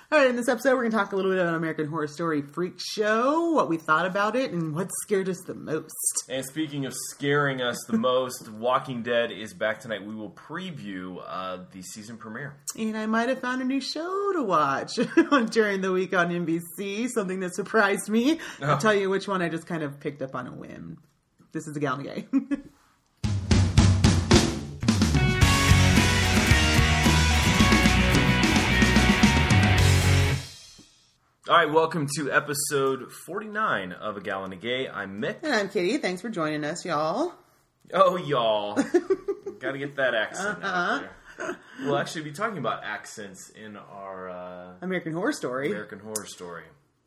All right, in this episode, we're going to talk a little bit about American Horror Story Freak Show, what we thought about it, and what scared us the most. And speaking of scaring us the most, Walking Dead is back tonight. We will preview the season premiere. And I might have found a new show to watch during the week on NBC, something that surprised me. I'll tell you which one I just kind of picked up on a whim. This is A Gal and a Gay. All right, welcome to episode 49 of A Gal and a Gay. I'm Mick. And I'm Kitty. Thanks for joining us, y'all. Oh, y'all. Got to get that accent out there. We'll actually be talking about accents in our... American Horror Story. American Horror Story.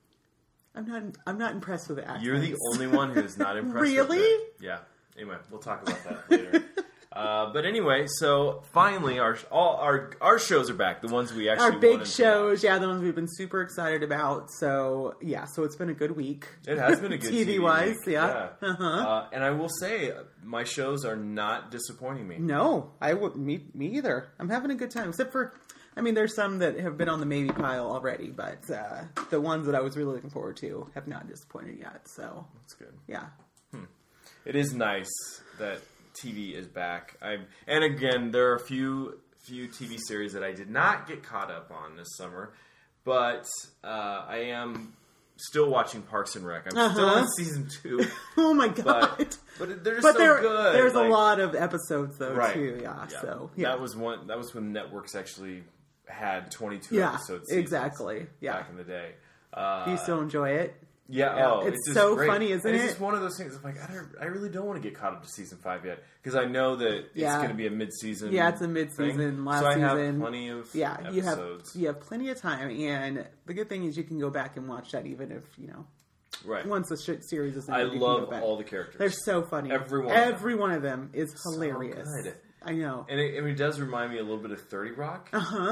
I'm not impressed with the accents. You're the only one who's not impressed Really? with it. Yeah. Anyway, we'll talk about that later. But anyway, so finally, our shows are back. The ones we actually our big shows, the ones we've been super excited about. So so it's been a good week. It has been a good TV wise, week. yeah. And I will say, my shows are not disappointing me. No, me either. I'm having a good time, except for, there's some that have been on the maybe pile already, but the ones that I was really looking forward to have not disappointed yet. So that's good. Yeah, it is nice that TV is back. And again, there are a few TV series that I did not get caught up on this summer, but I am still watching Parks and Rec. I'm still in season 2. Oh my god! But they're so good. There's a lot of episodes though too. Yeah. So that was when networks actually had 22 episodes. Exactly. Yeah. Back in the day. Do you still enjoy it? Yeah, it's so great. funny, isn't it? It's just one of those things. I'm like, I really don't want to get caught up to season 5 yet because I know that it's going to be a mid-season. Yeah, it's a mid-season. Last season, so I have plenty of episodes. You have plenty of time, and the good thing is you can go back and watch that even if once the series is ended. I love all the characters. They're so funny. Every one of them is hilarious. So good. I know, and it does remind me a little bit of 30 Rock.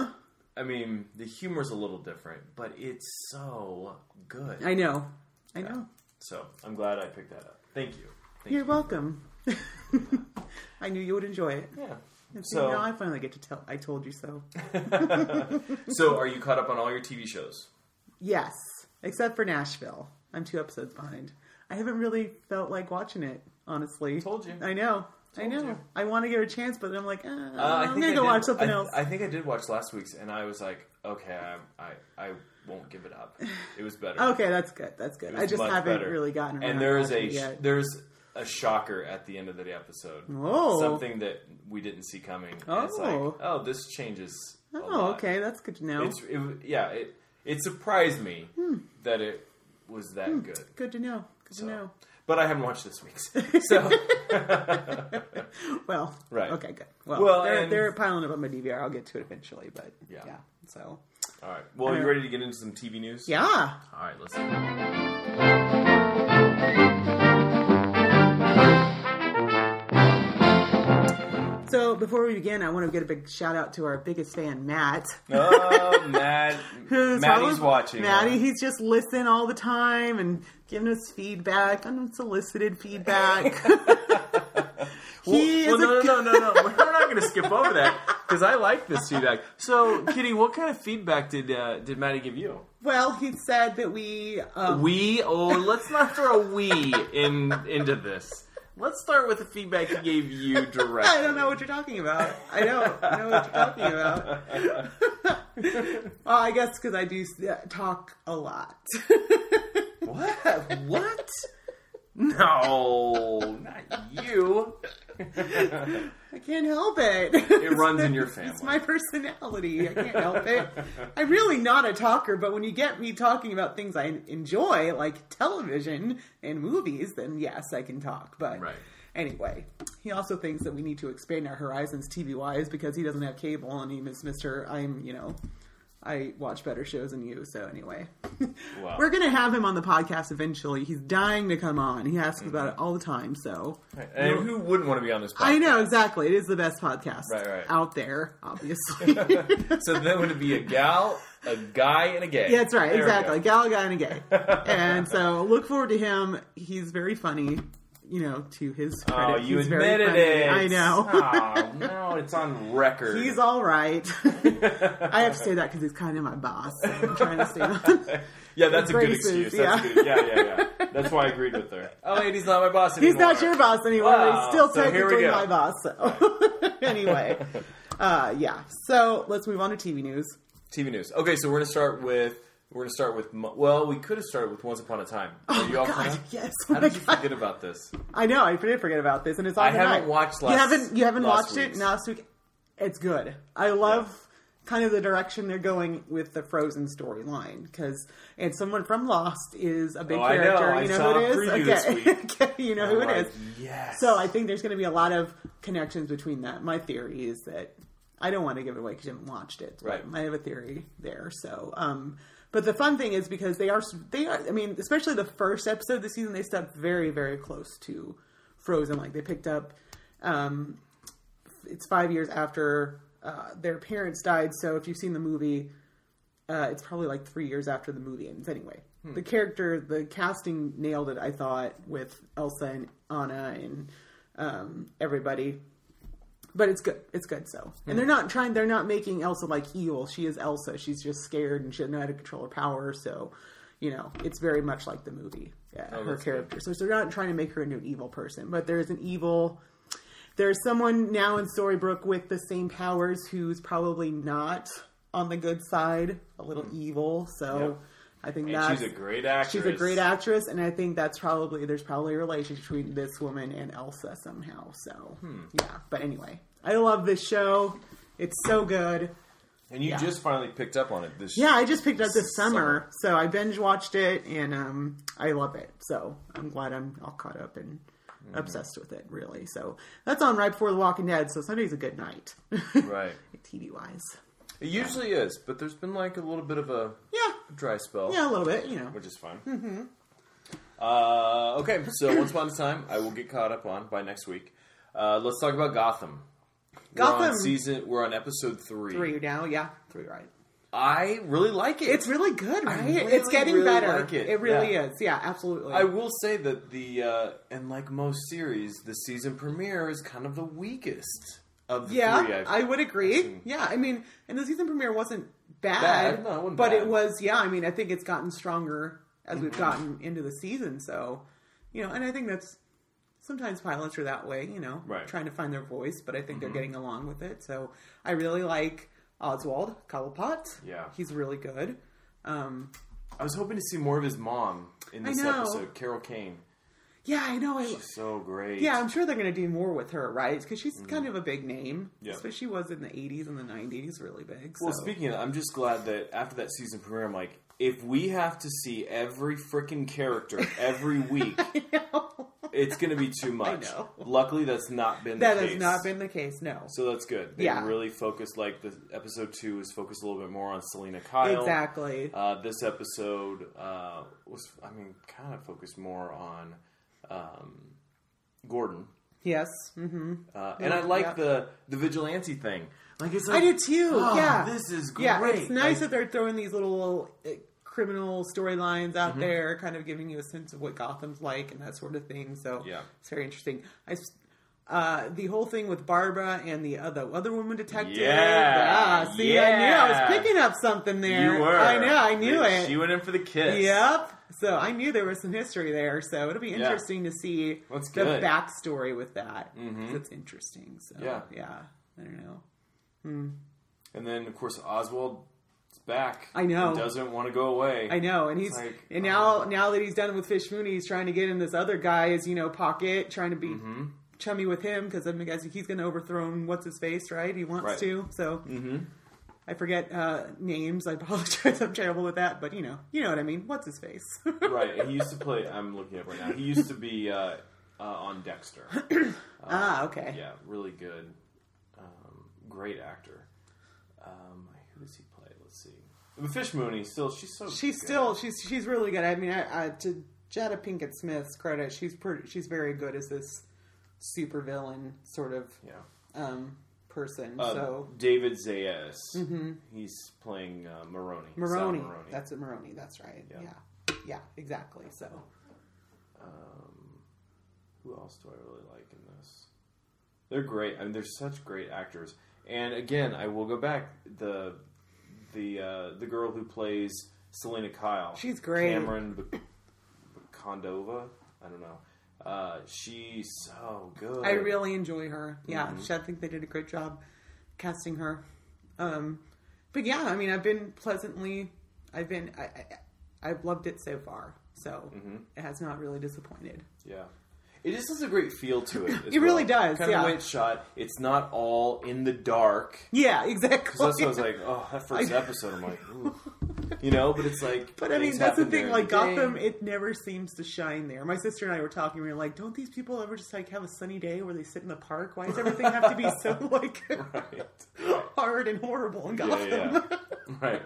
The humor's a little different, but it's so good. I know. So, I'm glad I picked that up. Thank you. You're welcome. I knew you would enjoy it. Yeah. So now I finally get to tell. I told you so. So, are you caught up on all your TV shows? Yes, except for Nashville. I'm 2 episodes behind. I haven't really felt like watching it, honestly. Told you. I know. You. I want to give it a chance, but I'm like, I'm going to go watch something else. I think I did watch last week's, and I was like, okay, I won't give it up. It was better. Okay, that's good. I just haven't really gotten around. And there's a shocker at the end of the episode. Oh. Something that we didn't see coming. And it's like, this changes a lot. Okay, that's good to know. It surprised me that it was that good. Good to know. To know. But I haven't watched this week's. So. Well, right. Okay, good. Well, they're piling up on my DVR. I'll get to it eventually, but yeah. So. All right. Well, are you ready to get into some TV news? Yeah. All right, let's go. So, before we begin, I want to get a big shout out to our biggest fan, Matt. Oh, Matt. Maddie's watching. Maddie, he's just listening all the time and giving us feedback, unsolicited feedback. No. We're not going to skip over that because I like this feedback. So, Kitty, what kind of feedback did Maddie give you? Well, he said that we... let's not throw a we into this. Let's start with the feedback he gave you directly. I don't know what you're talking about. I don't know what you're talking about. Well, I guess because I do talk a lot. What? No, not you. I can't help it. It runs in your family. It's my personality. I can't help it. I'm really not a talker, but when you get me talking about things I enjoy, like television and movies, then yes, I can talk. But anyway, he also thinks that we need to expand our horizons TV-wise because he doesn't have cable and he is Mr. I watch better shows than you, so anyway. Wow. We're going to have him on the podcast eventually. He's dying to come on. He asks about it all the time, so. And who wouldn't want to be on this podcast? I know, exactly. It is the best podcast out there, obviously. So then would it be a gal, a guy, and a gay? Yeah, that's right, exactly. A gal, a guy, and a gay. And so look forward to him. He's very funny. to his credit, you he's very admitted funny. it. I know. Oh, no, it's on record. He's all right. I have to say that because he's kind of my boss. So I'm trying to stay on. Yeah, that's a good excuse. That's good. Yeah. That's why I agreed with her. Oh, wait, he's not my boss anymore. He's not your boss anymore. Wow. He's still So technically my boss. So anyway, yeah. So let's move on to TV news. TV news. Okay, so we're gonna start with. Well, we could have started with Once Upon a Time. Are you all caught up? Yes. How did you forget about this? I know. I did forget about this, and it's on I tonight. haven't watched last. You haven't watched week's. it last week. It's good. I love kind of the direction they're going with the Frozen storyline and someone from Lost is a big character. I know. Who it is? This week. Okay. You know who it is. Yes. So I think there's going to be a lot of connections between that. My theory is that I don't want to give it away because you haven't watched it. But I have a theory there. So, but the fun thing is because they are. I mean, especially the first episode of the season, they stepped very, very close to Frozen. Like they picked up. It's 5 years after their parents died. So if you've seen the movie, it's probably like 3 years after the movie ends. Anyway, the casting nailed it. I thought with Elsa and Anna and everybody. But it's good. It's good. So, and they're not making Elsa like evil. She is Elsa. She's just scared and she doesn't know how to control her power. So, it's very much like the movie. Yeah, her character. Good. So they're not trying to make her into an evil person. But there's someone now in Storybrooke with the same powers who's probably not on the good side, a little evil. So I think she's a great actress. She's a great actress, and I think there's probably a relationship between this woman and Elsa somehow. So yeah, but anyway, I love this show. It's so good. And you just finally picked up on it this Yeah, I just picked it up this summer. So I binge watched it, and I love it. So I'm glad I'm all caught up and obsessed with it, really. So that's on right before The Walking Dead, so Sunday's a good night. Right. TV-wise. It usually is, but there's been like a little bit of a dry spell. Yeah, a little bit, Which is fine. Mm-hmm. Okay, so Once Upon a Time, I will get caught up on by next week. Let's talk about Gotham. We're on episode 3. 3 now, 3, right. I really like it. It's really good, right? Really, it's getting really better. Like it. It really is. Yeah, absolutely. I will say that and like most series, the season premiere is kind of the weakest of the 3. I would agree. Yeah, I mean, and the season premiere wasn't bad. No, it wasn't but bad. it was, I mean, I think it's gotten stronger as we've gotten into the season. So, and I think that's sometimes pilots are that way, trying to find their voice, but I think they're getting along with it. So I really like Oswald Cobblepot. Yeah. He's really good. I was hoping to see more of his mom in this episode, Carol Kane. Yeah, I know. She's so great. Yeah, I'm sure they're going to do more with her, right? Because she's kind of a big name. Yeah. Especially she was in the 80s and the 90s, really big. Well, speaking of that, I'm just glad that after that season premiere, I'm like, if we have to see every freaking character every week, it's going to be too much. I know. Luckily, that's not been the case. That has not been the case, no. So that's good. They really focused, like, the episode 2 is focused a little bit more on Selena Kyle. Exactly. This episode was, kind of focused more on Gordon. Yes. Mm-hmm. And I like the vigilante thing. Like, it's like, I did too. This is great. Yeah, it's nice that they're throwing these little criminal storylines out there, kind of giving you a sense of what Gotham's like and that sort of thing. So it's very interesting. The whole thing with Barbara and the other woman detective. Yeah. See, I knew I was picking up something there. You were. I know. I knew it. She went in for the kiss. Yep. So I knew there was some history there. So it'll be interesting to see the backstory with that. It's interesting. So yeah. I don't know. And then, of course, Oswald's back. I know. He doesn't want to go away. I know. And he's now that he's done with Fish Mooney, he's trying to get in this other guy's pocket, trying to be chummy with him because I guess he's going to overthrow what's his face, right? He wants to. So I forget names. I apologize. I'm terrible with that, but you know what I mean. What's his face? Right. And he used to play. I'm looking at it right now. He used to be on Dexter. Okay. Yeah, really good. Great actor. Who does he play? Let's see. But Fish Mooney, she's really good. I mean, to Jada Pinkett Smith's credit, she's very good as this super villain sort of person. So David Zayas, he's playing Maroni. Maroni. That's it. Maroni. That's right. Yeah. Exactly. So. who else do I really like in this? They're great. I mean, they're such great actors. And again, I will go back. The girl who plays Selena Kyle. She's great. Cameron Kondova. I don't know. She's so good. I really enjoy her. Yeah, I think they did a great job casting her. But yeah, I mean, I've loved it so far. So it has not really disappointed. Yeah. It just has a great feel to it. It really does. Kind of the way it's shot. It's not all in the dark. Yeah, exactly. Because that's what I was like, that first episode, I'm like, ooh. You know, but it's like. But I mean, that's the thing. Like Gotham, it never seems to shine there. My sister and I were talking. We were like, don't these people ever just like have a sunny day where they sit in the park? Why does everything have to be so like hard and horrible in Gotham? Yeah. Right.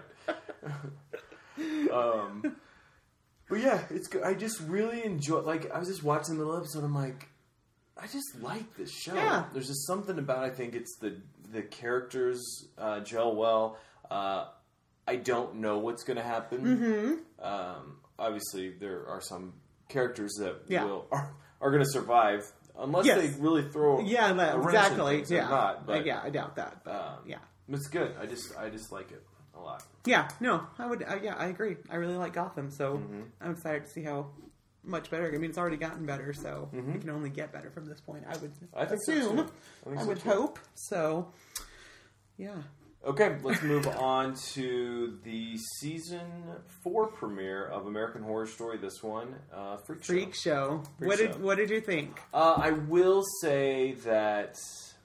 But yeah, it's good. I just really enjoy. Like, I was just watching the middle episode. I'm like, I just like this show. Yeah. There's just something about. I think it's the characters gel well. I don't know what's going to happen. Obviously, there are some characters that are going to survive unless they really throw. Yeah, exactly. Yeah, not. But, I doubt that. But, it's good. I just like it a lot. Yeah, no, I would. I agree. I really like Gotham, so I'm excited to see how much better. I mean, it's already gotten better, so it can only get better from this point. I would assume. I would hope. So, yeah. Okay, let's move on to the season 4 premiere of American Horror Story. This one, Freak Show. What did you think? I will say that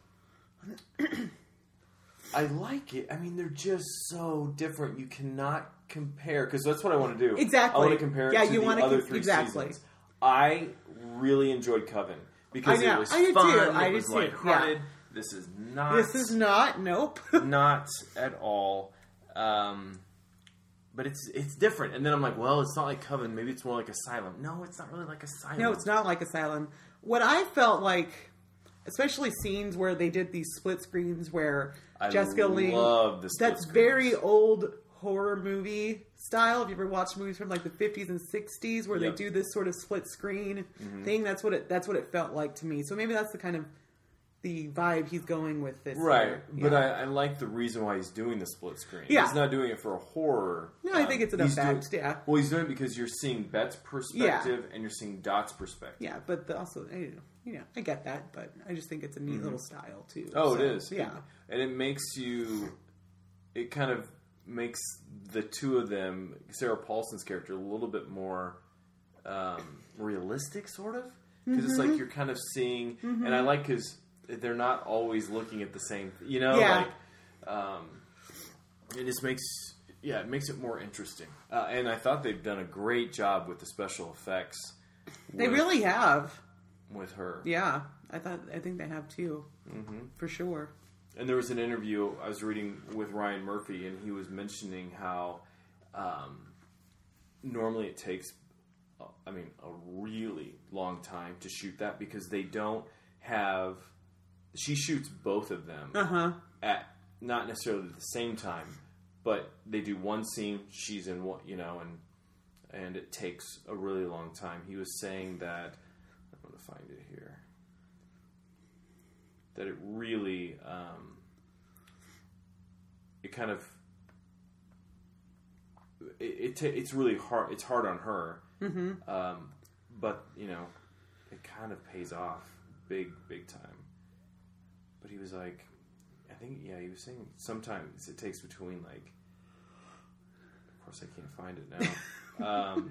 I like it. I mean, they're just so different. You cannot compare, because that's what I want to do. Exactly. I want to compare it to the other 3 seasons. I really enjoyed Coven because it was fun. It was lighthearted. Yeah. This is not. Nope. Not at all. But it's different. And then I'm like, well, it's not like Coven. Maybe it's more like Asylum. No, it's not really like Asylum. No, it's not like Asylum. What I felt like, especially scenes where they did these split screens where Jessica Lange... love the split That's screens. very old horror movie style. Have you ever watched movies from like the 50s and 60s where they do this sort of split screen thing? That's what it felt like to me. So maybe that's the kind of the vibe he's going with this. Right. But I like the reason why he's doing the split screen. Yeah. He's not doing it for a horror. No, I think it's an effect. Well, he's doing it because you're seeing Bet's perspective and you're seeing Dot's perspective. Yeah, but also, I get that, but I just think it's a neat little style too. Oh, so, it is. Yeah. And it kind of makes the two of them, Sarah Paulson's character, a little bit more realistic, sort of. Because it's like you're kind of seeing, and I like because they're not always looking at the same, like, it just makes it more interesting. And I thought they've done a great job with the special effects. They really have. With her. Yeah. I think they have too. For sure. And there was an interview I was reading with Ryan Murphy, and he was mentioning how normally it takes, a really long time to shoot that because they don't have... She shoots both of them at not necessarily at the same time, but they do one scene, she's in one, and it takes a really long time. He was saying that, I'm going to find it here, that it really, it kind of, it's really hard. It's hard on her, but it kind of pays off big time. But he was like, he was saying sometimes it takes between of course I can't find it now.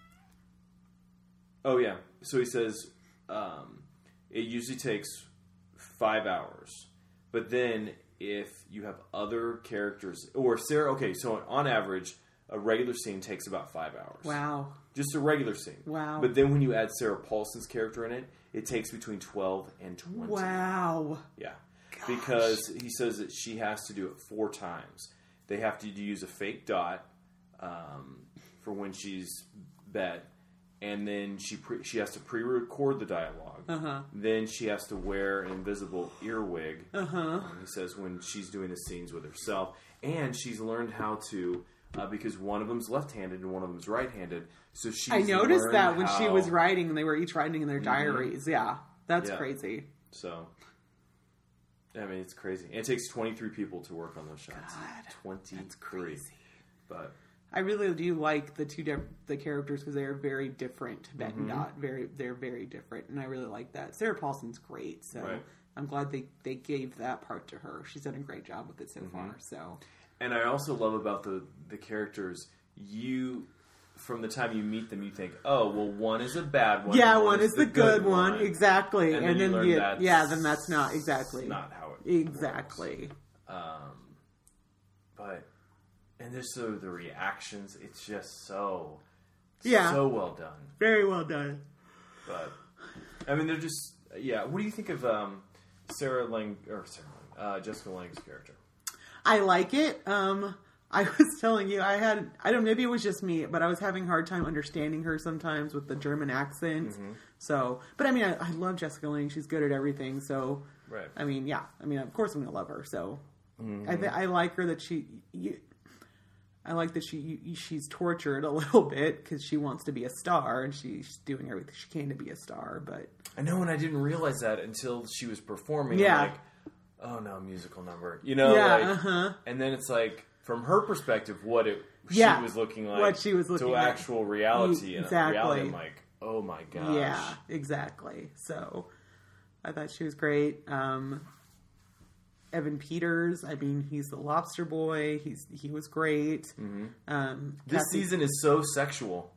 So he says it usually takes 5 hours, but then if you have other characters or Sarah, so on average a regular scene takes about 5 hours. Wow. Just a regular scene. Wow. But then when you add Sarah Paulson's character in it, it takes between 12 and 20. Wow. Yeah. Gosh. Because he says that she has to do it 4 times. They have to use a fake dot for when she's Bet, and then she has to pre-record the dialogue. Then she has to wear an invisible earwig. He says when she's doing the scenes with herself, and she's learned how to because one of them's left-handed and one of them's right-handed. So she's I noticed that when she was writing, and they were each writing in their diaries. Yeah, that's crazy. So, I mean, it's crazy. And it takes 23 people to work on those shots. God, 23. that's crazy. But I really do like the the characters because they are very different. Bet and Dot, they're very different, and I really like that. Sarah Paulson's great, so I'm glad they gave that part to her. She's done a great job with it so far. So, and I also love about the characters. From the time you meet them, you think, oh, well, one is a bad one. Yeah, one is the good one. Exactly. And then then that's not exactly. Not how it exactly. But and there's the reactions. It's just so well done. Very well done. But I mean, they're just What do you think of Jessica Lange's character? I like it. I was telling you, maybe it was just me, but I was having a hard time understanding her sometimes with the German accent. So, but I mean, I love Jessica Lange. She's good at everything. So, right. I mean, of course I'm going to love her. So, I like her that she's tortured a little bit because she wants to be a star and she's doing everything she can to be a star. But I know, and I didn't realize that until she was performing. Yeah. I'm like, oh no, musical number. And then it's like, from her perspective, what she was looking like, what she was looking to like. Actual reality, exactly. And reality, I'm like, oh my gosh, yeah, exactly. So I thought she was great. Evan Peters, I mean, he's the Lobster Boy. He was great. This season is so sexual,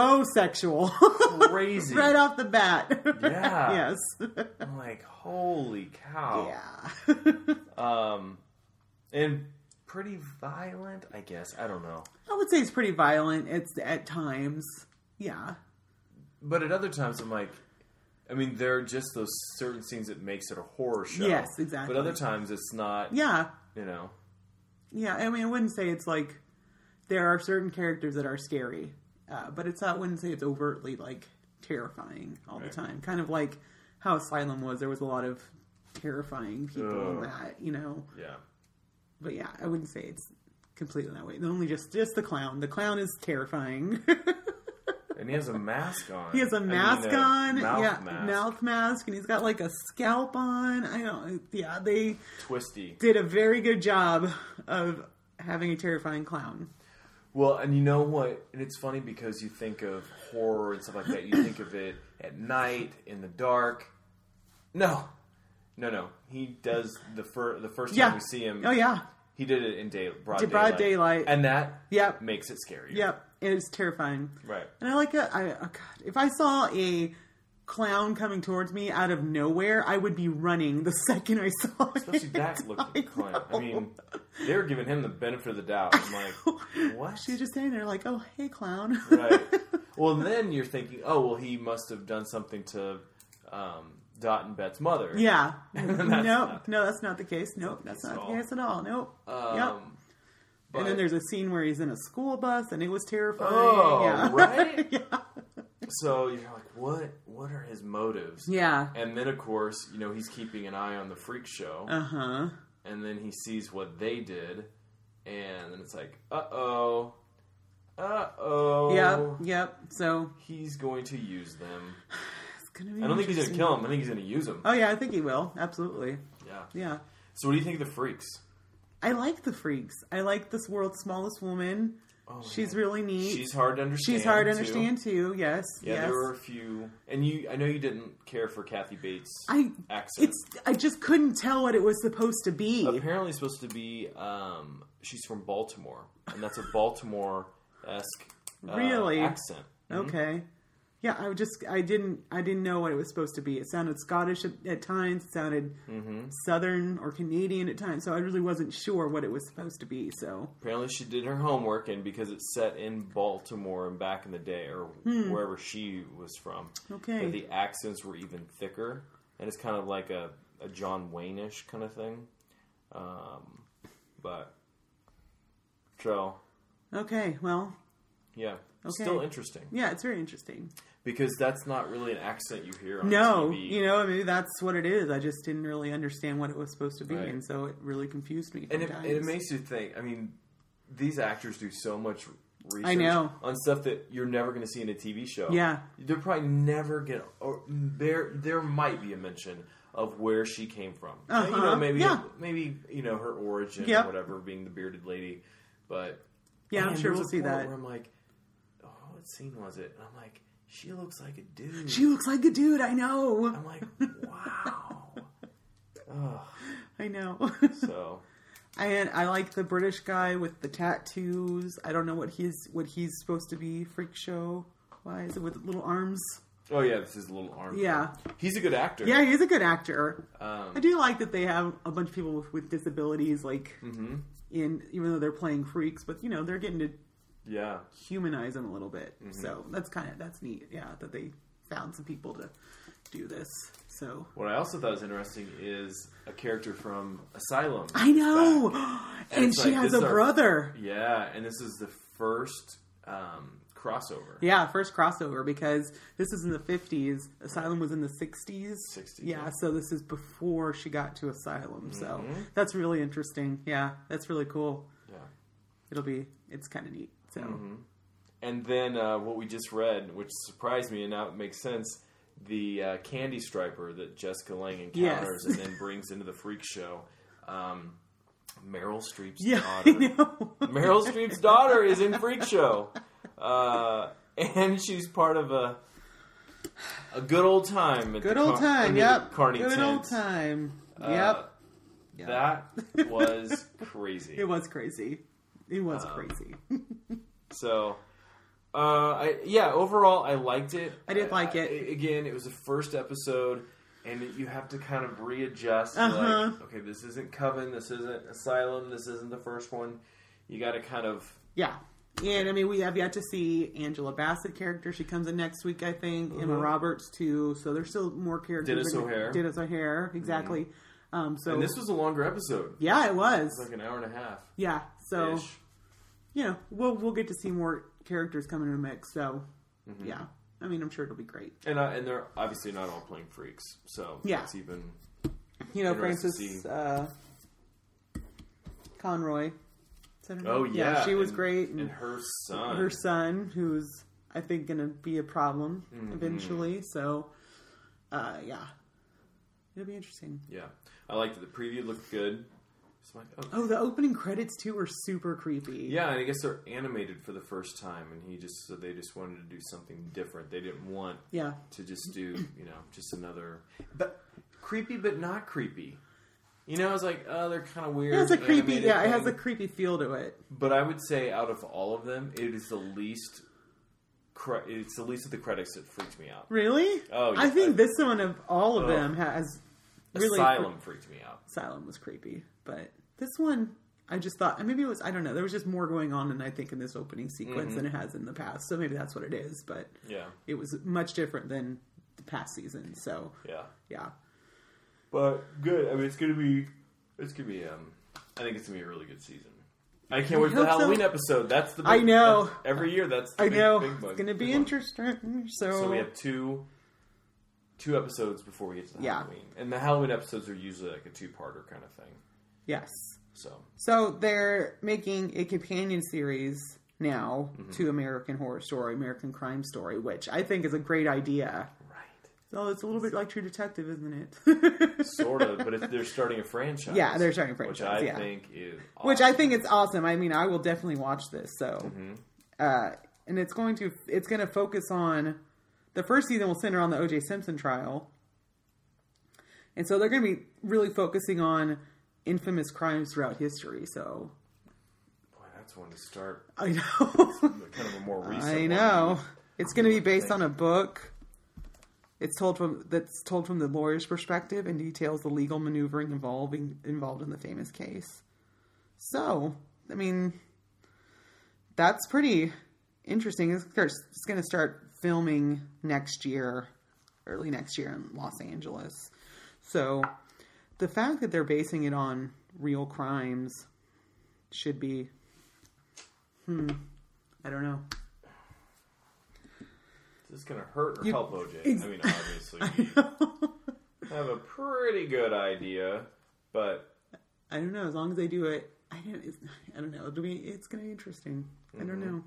crazy, right off the bat. Yeah, yes. I'm like, holy cow. Yeah. And pretty violent, I guess. I don't know. I would say it's pretty violent. It's at times, yeah. But at other times, I'm like, I mean, there are just those certain scenes that makes it a horror show. Yes, exactly. But other times, it's not. Yeah. Yeah, I mean, I wouldn't say it's like there are certain characters that are scary, but I wouldn't say it's overtly like terrifying all the time. Kind of like how Asylum was. There was a lot of terrifying people in that, Yeah. But yeah, I wouldn't say it's completely that way. Only just the clown. The clown is terrifying. And he has a mask on. He has a mask on. Mouth mask. And he's got like a scalp on. They twisty. Did a very good job of having a terrifying clown. Well, and you know what? And it's funny because you think of horror and stuff like that. You think of it at night, in the dark. No. He does the first time we see him. Oh, yeah. He did it in broad daylight. And that makes it scary. Yep. It is terrifying. Right. And I like it. God, if I saw a clown coming towards me out of nowhere, I would be running the second I saw it. Especially that looking clown. I mean, they were giving him the benefit of the doubt. I'm like, what? She was just standing there like, oh, hey, clown. Right. Well, then you're thinking, oh, well, he must have done something to Dot and Bet's mother. Yeah. No, that's not the case. Nope, that's not the case at all. Nope. Yep. And then there's a scene where he's in a school bus, and it was terrifying. Oh, yeah. Right? Yeah. So you're like, what are his motives? Yeah. And then, of course, he's keeping an eye on the freak show. Uh-huh. And then he sees what they did, and then it's like, uh-oh. Yep. So he's going to use them. I don't think he's going to kill him. I think he's going to use them. Oh, yeah, I think he will. Absolutely. Yeah. So what do you think of the freaks? I like the freaks. I like this world's smallest woman. Oh, she's really neat. She's hard to understand. Too. Yes. Yeah, there were a few, and I know you didn't care for Kathy Bates' accent. I just couldn't tell what it was supposed to be. Apparently, it's supposed to be. She's from Baltimore, and that's a Baltimore-esque accent. Mm-hmm. Okay. Yeah, I didn't know what it was supposed to be. It sounded Scottish at times. It sounded Southern or Canadian at times. So I really wasn't sure what it was supposed to be. So apparently she did her homework, and because it's set in Baltimore and back in the day, or wherever she was from, okay, the accents were even thicker, and it's kind of like a John Wayne-ish kind of thing. But so okay, well, yeah, still interesting. Yeah, it's very interesting. Because that's not really an accent you hear on TV. Maybe that's what it is. I just didn't really understand what it was supposed to be, and so it really confused me. And it makes you think. I mean, these actors do so much research I know. on stuff that you're never going to see in a TV show. Yeah. They're probably never going to... Or there might be a mention of where she came from. Maybe her origin or whatever, being the bearded lady. But... Yeah, I'm sure we'll see that. Where I'm like, oh, what scene was it? And I'm like, she looks like a dude. She looks like a dude, I know. I'm like, wow. Oh. I know. So... I like the British guy with the tattoos. I don't know what he's supposed to be, freak show wise, with little arms. Oh yeah, this is little arms. Yeah, he's a good actor. Yeah, he's a good actor. I do like that they have a bunch of people with disabilities, like even though they're playing freaks, but they're getting to humanize them a little bit. So that's neat. Yeah, that they found some people to do this. So what I also thought was interesting is a character from Asylum. I know, and she has a brother. Yeah, and this is the first crossover. Yeah, first crossover, because this is in the 50s. Asylum was in the 60s. Yeah, so this is before she got to Asylum. So that's really interesting. Yeah, that's really cool. Yeah, it's kind of neat. So, and then what we just read, which surprised me, and now it makes sense. The candy striper that Jessica Lange encounters and then brings into the freak show. Meryl Streep's daughter. Meryl Streep's daughter is in Freak Show. And she's part of a good old time. Good old time, yep. Carney Good tent. old time. Yep. That was crazy. It was crazy. It was crazy. So... overall, I liked it. I did like it. Again, it was the first episode, and you have to kind of readjust. Like, okay, this isn't Coven, this isn't Asylum, this isn't the first one. You got to kind of... Yeah. And, I mean, we have yet to see Angela Bassett character. She comes in next week, I think. Emma Roberts, too. So there's still more characters. Dennis O'Hare, exactly. And this was a longer episode. Yeah, it was. It was like an hour and a half. Yeah, so... we'll get to see more characters coming in the mix, so yeah, I mean, I'm sure it'll be great. And they're obviously not all playing freaks, so it's even Frances Conroy. Oh yeah, she was great, and her son, who's I think going to be a problem eventually. So it'll be interesting. Yeah, I liked it. The preview looked good. Like, the opening credits too were super creepy. Yeah, and I guess they're animated for the first time, and they just wanted to do something different. They didn't want to just do just another, but creepy, but not creepy. It's like they're kind of weird. It has a creepy, it has a creepy feel to it. But I would say out of all of them, it is the least. It's the least of the credits that freaked me out. Really? Oh, yeah. I think this one of all of them has really. Asylum freaked me out. Asylum was creepy, but. This one, I just thought, maybe it was, I don't know, there was just more going on in, I think, in this opening sequence than it has in the past. So maybe that's what it is, but it was much different than the past season, so. Yeah. But good. I mean, it's going to be, I think it's going to be a really good season. I can't wait for the Halloween episode. That's the big, I know. Every year, that's the big bug. It's going to be interesting. So we have two episodes before we get to the Halloween. And the Halloween episodes are usually like a two-parter kind of thing. Yes. So they're making a companion series now to American Horror Story, American Crime Story, which I think is a great idea. Right. So it's a little bit like True Detective, isn't it? Sort of, but if they're starting a franchise. Yeah, they're starting a franchise, which I think is awesome. Which I think is awesome. I mean, I will definitely watch this, so. And it's going to focus on, the first season will center on the O.J. Simpson trial. And so they're going to be really focusing on infamous crimes throughout history, so... Boy, that's one to start. I know. Kind of a more recent I know. It's going to be based on a book. It's told from the lawyer's perspective and details the legal maneuvering involved in the famous case. So, I mean, that's pretty interesting. It's going to start filming early next year in Los Angeles. So... The fact that they're basing it on real crimes should be, I don't know. Is this going to hurt or help OJ? I mean, obviously, I have a pretty good idea, but... I don't know. As long as they do it I don't know. It's going to be interesting. I don't know.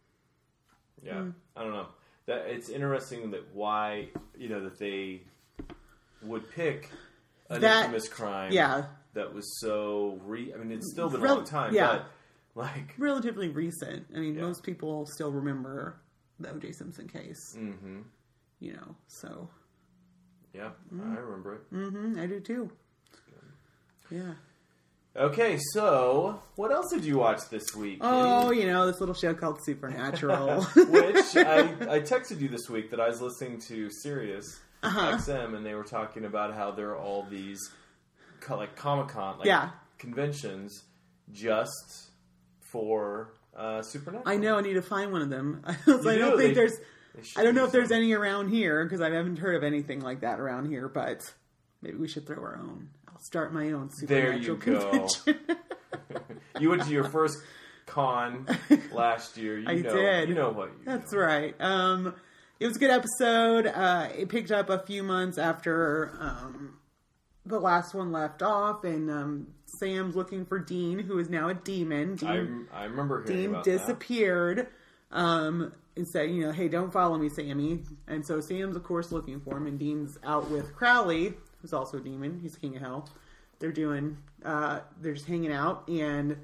Yeah, I don't know. That it's interesting that why that they would pick an infamous crime. Yeah. That was so it's still been a long time, but like relatively recent. I mean, most people still remember the O.J. Simpson case. Mm-hmm. So. Yeah, I remember it. Mm-hmm. I do too. Yeah. Okay, so what else did you watch this week? Oh, this little show called Supernatural. Which I texted you this week that I was listening to Sirius XM, and they were talking about how there are all these like Comic-Con conventions just for Supernatural. I know. I need to find one of them. I don't think there's. I don't know if there's any around here because I haven't heard of anything like that around here. But maybe we should throw our own. I'll start my own Supernatural convention. You went to your first con last year. I did. You know what? That's right. It was a good episode. It picked up a few months after the last one left off, and Sam's looking for Dean, who is now a demon. Dean, I remember hearing about Dean disappeared. And said, hey, don't follow me, Sammy. And so Sam's, of course, looking for him, and Dean's out with Crowley, who's also a demon. He's the king of hell. They're just hanging out, and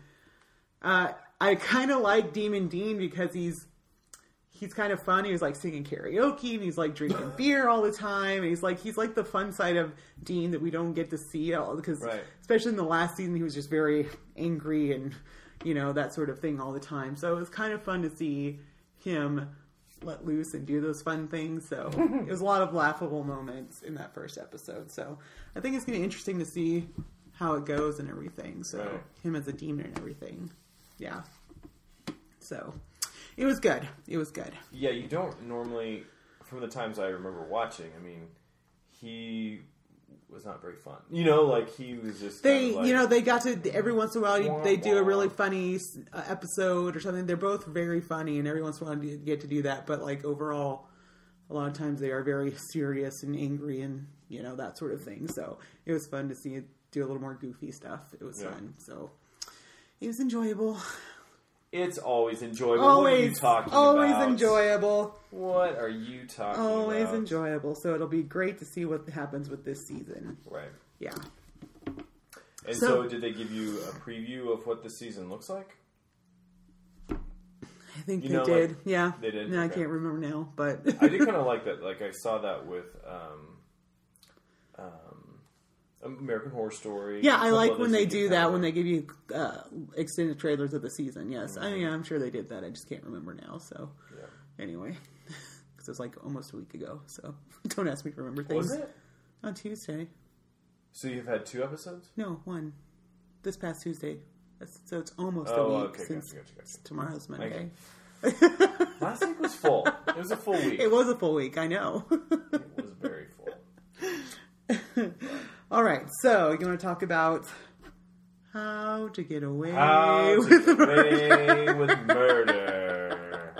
I kind of like Demon Dean because he's kind of fun. He was like singing karaoke, and he's like drinking beer all the time, and he's like the fun side of Dean that we don't get to see all because especially in the last season he was just very angry and that sort of thing all the time. So it was kind of fun to see him let loose and do those fun things. So it was a lot of laughable moments in that first episode. So I think it's going to be interesting to see how it goes and everything. So him as a demon and everything. Yeah. So it was good. It was good. Yeah, you don't normally, from the times I remember watching, he was not very fun. He was just they got to every once in a while they do a really funny episode or something. They're both very funny, and every once in a while you get to do that. But overall, a lot of times they are very serious and angry and that sort of thing. So it was fun to see it do a little more goofy stuff. It was fun. So it was enjoyable. It's always enjoyable. What are you talking about? Always enjoyable. What are you talking about? Always enjoyable. So it'll be great to see what happens with this season. Right. Yeah. And so did they give you a preview of what the season looks like? I think they did. Yeah. They did? No, I can't remember now, but... I did kind of like that. I saw that with... American Horror Story. Yeah, I like when they do that, when they give you extended trailers of the season, yes. Mm-hmm. I'm sure they did that. I just can't remember now, so... Yeah. Anyway. Because it was almost a week ago, so don't ask me to remember things. Was it? On Tuesday. So you've had 2 episodes? No, 1. This past Tuesday. So it's almost a week since gotcha. Tomorrow's Monday. Last week was full. It was a full week. It was a full week, I know. It was very full. All right, so you want to talk about how to get away with murder.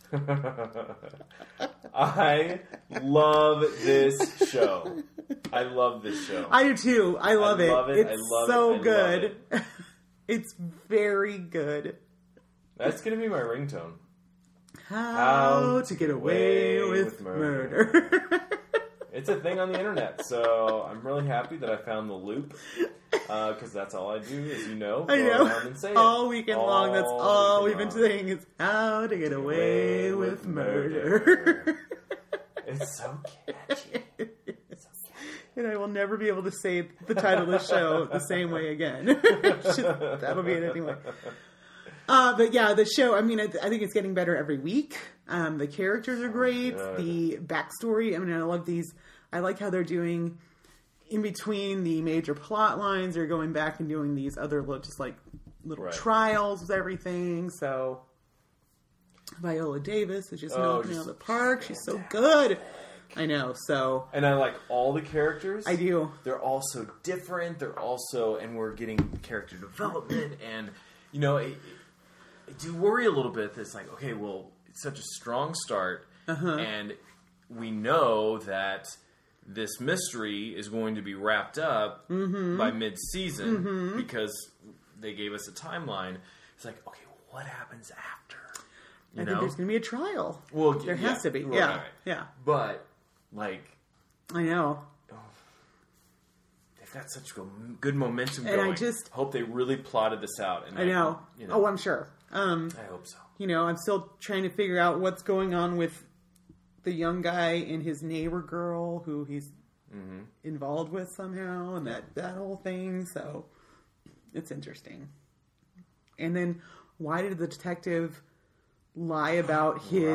I love this show. I love this show. I do too. I love it. It's so good. It. It's very good. That's going to be my ringtone. How to get away with murder. It's a thing on the internet, so I'm really happy that I found the loop, because that's all I do, as you know. I know. Around and say all weekend long, that's all we've been saying is how to get away with murder. It's so catchy. And I will never be able to say the title of the show the same way again. That'll be it anyway. But yeah, the show, I think it's getting better every week. The characters are great. The backstory, I love these. I like how they're doing in between the major plot lines. They're going back and doing these other little trials with everything. So Viola Davis is just knocking out of the park. She's so good. I know, so... And I like all the characters. I do. They're all so different. And we're getting character development. And, I do worry a little bit that it's like, okay, well, it's such a strong start. And we know that this mystery is going to be wrapped up by mid-season because they gave us a timeline. It's like, okay, what happens after? I think there's going to be a trial. Well, there has to be. Right. Yeah. But, like... I know. They've got such good momentum going. And I just... hope they really plotted this out. And I know. Oh, I'm sure. I hope so. I'm still trying to figure out what's going on with the young guy and his neighbor girl who he's involved with somehow, and that whole thing. So it's interesting. And then why did the detective lie about his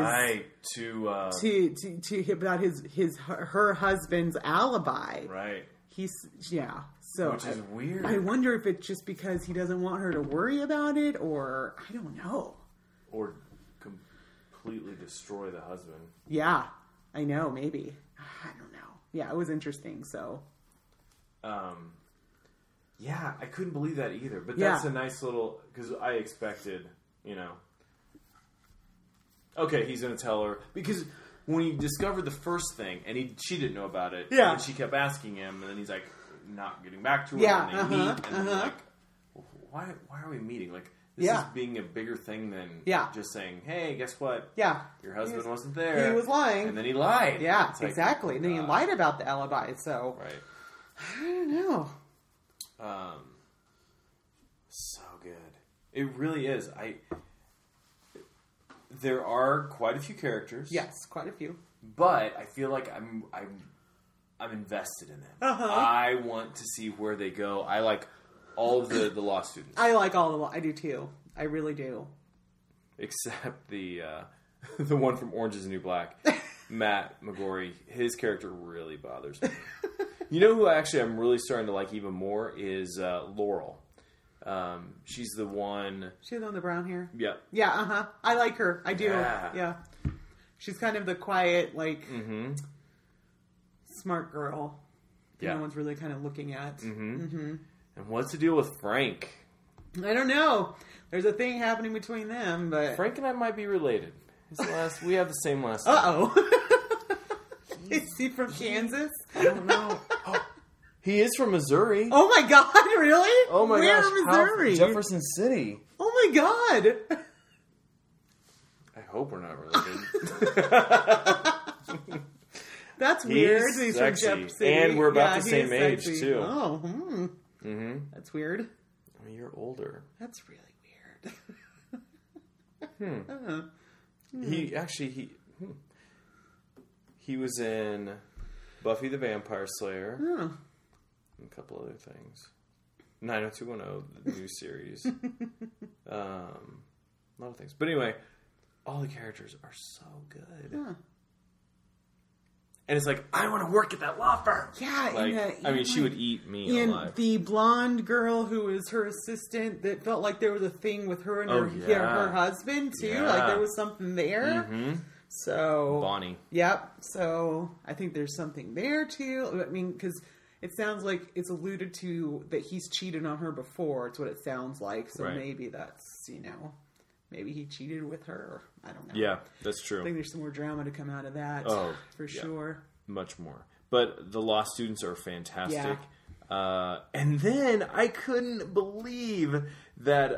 about her husband's alibi? Right. So which is weird. I wonder if it's just because he doesn't want her to worry about it, or I don't know. Or completely destroy the husband. Yeah, I know. Maybe I don't know. Yeah, it was interesting. So, yeah, I couldn't believe that either. But that's a nice little, because I expected, okay, he's going to tell her, because when he discovered the first thing, and she didn't know about it, and she kept asking him, and then he's like, not getting back to her, and they meet, and then like, why are we meeting? Like, this is being a bigger thing than just saying, hey, guess what? Yeah. Your husband wasn't there. He was lying. And then he lied. Yeah, exactly. And then he lied about the alibi, so. Right. I don't know. So good. It really is. There are quite a few characters. Yes, quite a few. But I feel like I'm invested in them. I want to see where they go. I like all of the law students. I like all the law. I do too. I really do. Except the one from Orange is the New Black, Matt McGorry. His character really bothers me. You know who actually I'm really starting to like even more is Laurel. She's the one... She's the one with the brown hair? Yeah. Yeah, I like her. I do. Yeah. She's kind of the quiet, like, smart girl. No one's really kind of looking at. And what's the deal with Frank? I don't know. There's a thing happening between them, but... Frank and I might be related. We have the same last name. Uh-oh. Is he from Kansas? I don't know. Oh, he is from Missouri. Oh my God, really? Oh my gosh. Where Missouri? Jefferson City. Oh my God. I hope we're not related. That's weird. He's from Jefferson City. And we're about the same age, too. Oh, That's weird. I mean, you're older. That's really weird. He was in Buffy the Vampire Slayer. Oh. And a couple other things. 90210, the new series. A lot of things. But anyway, all the characters are so good. Yeah. And it's like, I want to work at that law firm. Yeah. She would eat me alive. And the blonde girl who was her assistant, that felt like there was a thing with her and her husband, too. Yeah. Like, there was something there. So... Bonnie. Yep. So, I think there's something there, too. I mean, because it sounds like it's alluded to that he's cheated on her before. It's what it sounds like. So, maybe that's, maybe he cheated with her. I don't know. Yeah, that's true. I think there's some more drama to come out of that. For sure. Much more. But the law students are fantastic. Yeah. And then I couldn't believe that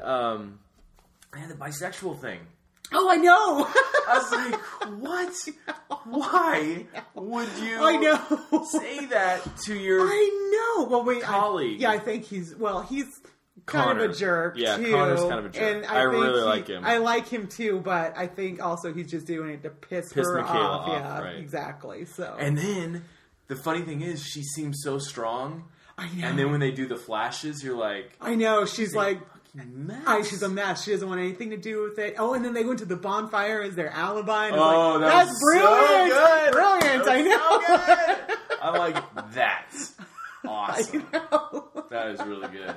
the bisexual thing. Oh, I know. I was like, what? Why would you say that to your colleague? I think he's kind of a jerk, too. Connor's kind of a jerk. And I really like him. I like him, too, but I think also he's just doing it to piss her Michaela off. Yeah, right. Exactly. So. And then, the funny thing is, she seems so strong. I know. And then when they do the flashes, you're like... I know, she's like... Mess. She's a mess. She doesn't want anything to do with it. Oh, and then they went to the bonfire as their alibi. And that's brilliant! So good. Brilliant, I know. So good. I'm like, that's awesome. I know. That is really good.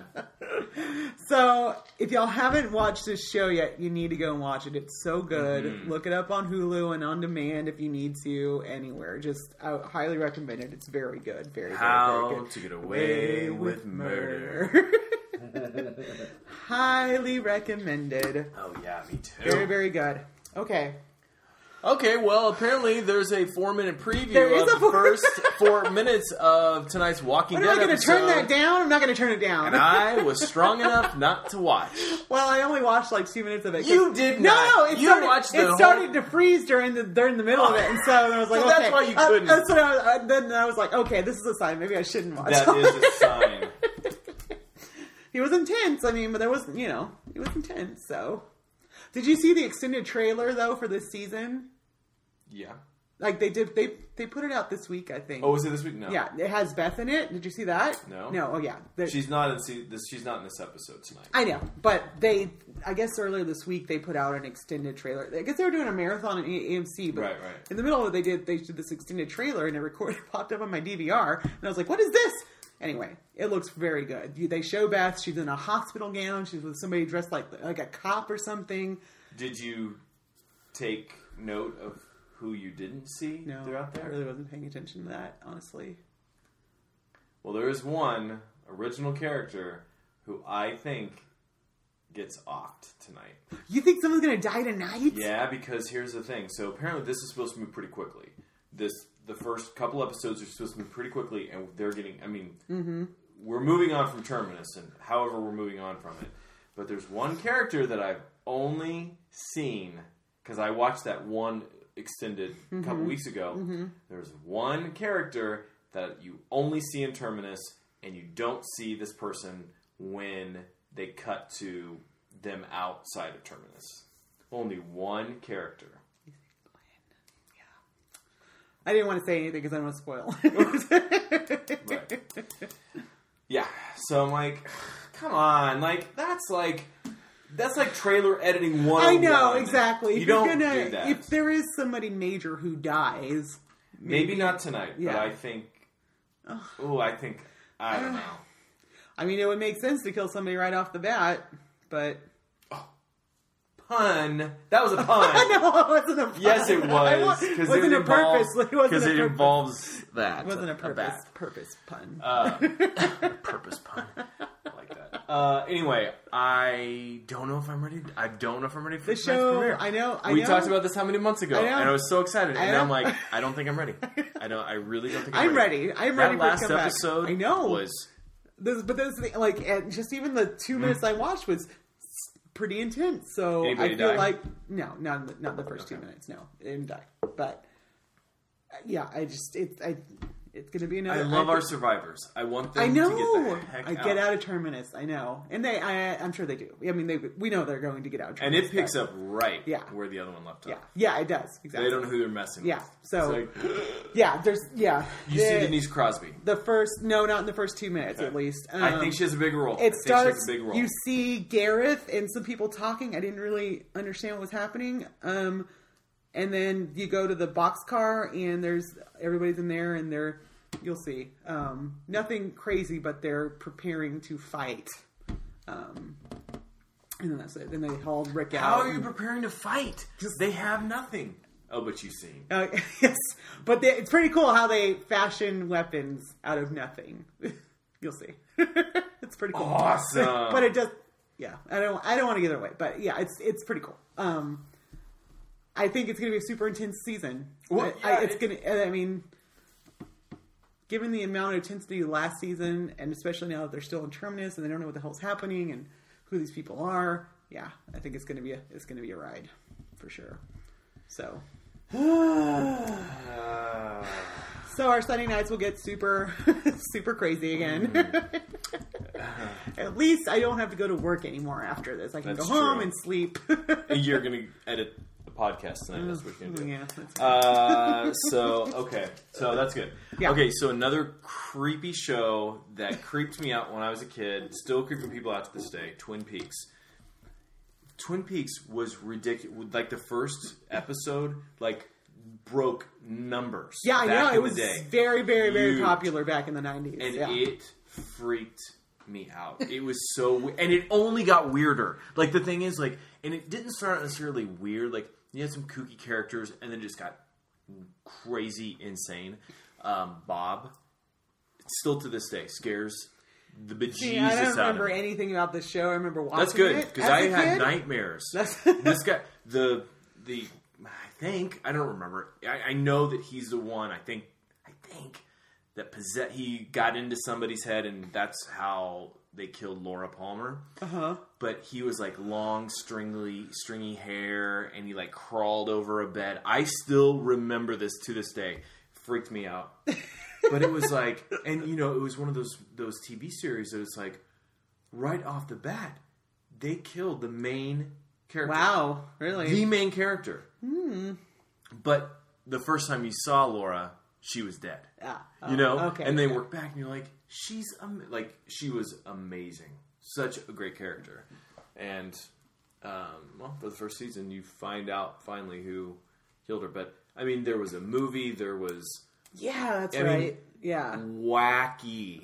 So, if y'all haven't watched this show yet, you need to go and watch it. It's so good. Look it up on Hulu and on demand if you need to, anywhere. I highly recommend it. It's very good. Very good. How to Get Away with Murder. Highly recommended. Oh, yeah, me too. Very, very good. Okay. Okay, well, apparently there's a 4-minute preview of the first 4 minutes of tonight's Walking Dead episode. Am I going to turn that down? I'm not going to turn it down. And I was strong enough not to watch. Well, I only watched like 2 minutes of it. You did not. No, it started to freeze during the middle of it, and so I was like, so okay. That's why you couldn't. Then I was like, okay, this is a sign. Maybe I shouldn't watch. That is a sign. He was intense. I mean, but there was, he was intense. So, did you see the extended trailer though for this season? Yeah. Like they did, they put it out this week, I think. Oh, was it this week? No. Yeah, it has Beth in it. Did you see that? No. Oh yeah. She's not in this. She's not in this episode tonight. I know, but I guess earlier this week they put out an extended trailer. I guess they were doing a marathon on AMC, but right. In the middle of it, they did this extended trailer and it popped up on my DVR, and I was like, "What is this?" Anyway, it looks very good. They show Beth. She's in a hospital gown. She's with somebody dressed like a cop or something. Did you take note of who you didn't see throughout there? I really wasn't paying attention to that, honestly. Well, there is one original character who I think gets offed tonight. You think someone's going to die tonight? Yeah, because here's the thing. So apparently this is supposed to move pretty quickly. The first couple episodes are supposed to move pretty quickly, and they're getting, we're moving on from Terminus, and however we're moving on from it. But there's one character that I've only seen, because I watched that one extended a couple weeks ago. There's one character that you only see in Terminus, and you don't see this person when they cut to them outside of Terminus. Only one character. I didn't want to say anything because I don't want to spoil. Right. Yeah. So I'm like, come on. That's like trailer editing 101. I know, exactly. You don't do that. If there is somebody major who dies... Maybe not tonight, but I think... I don't know. I mean, it would make sense to kill somebody right off the bat, but... Pun. That was a pun. No, it wasn't a pun. Yes, it was. It wasn't a purpose. Because it involves that. It wasn't a purpose pun. Purpose pun. I like that. Anyway, I don't know if I'm ready. I don't know if I'm ready for the show. Premiere. I know. We talked about this how many months ago, and I was so excited. And now I'm like, I don't think I'm ready. I really don't think I'm ready. I'm ready. That last episode I know. Was... But this and just even the 2 minutes I watched was pretty intense. So anybody I feel die? like not in the first 2 minutes. No, it didn't die. But yeah, it's going to be another. I love our survivors. I want them to get the heck out. Get out of Terminus. I know, and I'm sure they do. I mean, we know they're going to get out of Terminus. And it picks up right where the other one left off. Yeah, it does. Exactly. They don't know who they're messing with. Yeah, so it's like, You see Denise Crosby. Not in the first 2 minutes at least. I think she has a big role. It starts. You see Gareth and some people talking. I didn't really understand what was happening. And then you go to the boxcar, and everybody's in there, and you'll see. Nothing crazy, but they're preparing to fight. And then that's it. Then they hauled Rick out. How are you preparing to fight? They have nothing. Oh, but you've seen. Yes. But it's pretty cool how they fashion weapons out of nothing. You'll see. It's pretty cool. Awesome. But it does... Yeah. I don't want to give it away. But yeah, it's pretty cool. I think it's going to be a super intense season. Well, given the amount of intensity last season, and especially now that they're still in Terminus and they don't know what the hell's happening and who these people are, yeah, I think it's going to be a ride for sure. So, so our Sunday nights will get super, super crazy again. At least I don't have to go to work anymore after this. I can go home and sleep. You're going to edit podcast tonight. That's what you're gonna do. Yeah, that's right. So that's good. Yeah. Okay, so another creepy show that creeped me out when I was a kid, still creeping people out to this day, Twin Peaks. Twin Peaks was ridiculous. Like the first episode, broke numbers. Yeah, I know. It was very, very, very Huge. popular back in the 90s. And it freaked me out. It was so and it only got weirder. Like the thing is, and it didn't start out necessarily weird. You had some kooky characters, and then just got crazy, insane. Bob, still to this day, scares the bejesus out of me. I don't remember anything about this show. I remember watching it. That's good, because I had nightmares. This guy, the I don't remember. I know that he's the one. I think that he got into somebody's head, and that's how they killed Laura Palmer. But he was like long, stringy hair, and he like crawled over a bed. I still remember this to this day. Freaked me out. But it was like, and it was one of those TV series that it's like, right off the bat, they killed the main character. Wow, really? The main character. But the first time you saw Laura, she was dead. Okay. And they work back, and you're like, she was amazing. Such a great character. And, for the first season, you find out finally who killed her. But, I mean, there was a movie, there was... Yeah, that's right. Yeah. Wacky.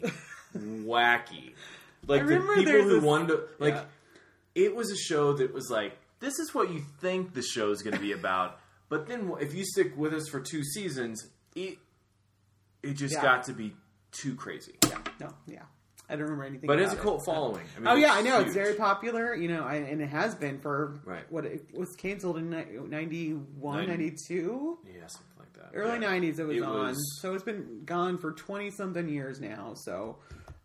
Like, the people who wanted to... Like, it was a show that was like, this is what you think the show is going to be about. But then, if you stick with us for 2 seasons, it just got to be too crazy. Yeah. No, yeah. I don't remember anything but about it's a cult following. I mean, I know. Huge. It's very popular, and it has been for, what, it was canceled in 91, 92? Yeah, something like that. Early 90s it was on. So it's been gone for 20-something years now, so...